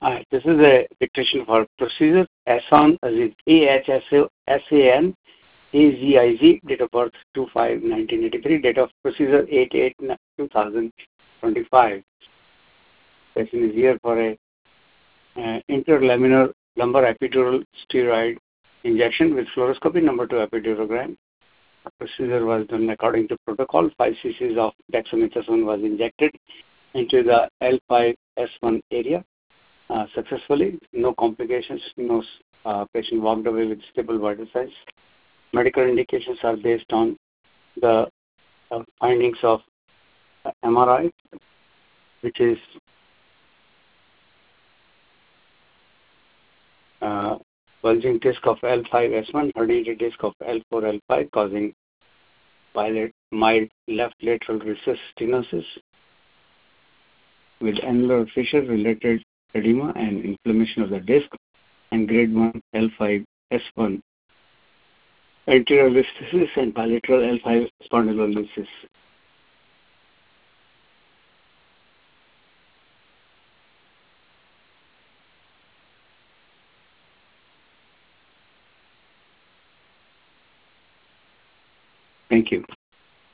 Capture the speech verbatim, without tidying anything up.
Alright, this is a dictation for procedure. Ahsan Aziz, A H S A N A Z I Z, date of birth two five nineteen eighty-three, date of procedure eight eight two thousand twenty-five. Patient is here for a uh, interlaminar lumbar epidural steroid injection with fluoroscopy, number two epidurogram. The procedure was done according to protocol. five cc's of dexamethasone was injected into the L five S one area. Uh, successfully, no complications, no uh, patient walked away with stable vital signs. Medical indications are based on the uh, findings of uh, M R I, which is uh, bulging disc of L five S one, herniated disc of L four L five, causing mild left lateral recess stenosis with annular fissure related edema and inflammation of the disc, and grade one L five S one anterior listhesis and bilateral L five spondylolisthesis. Thank you.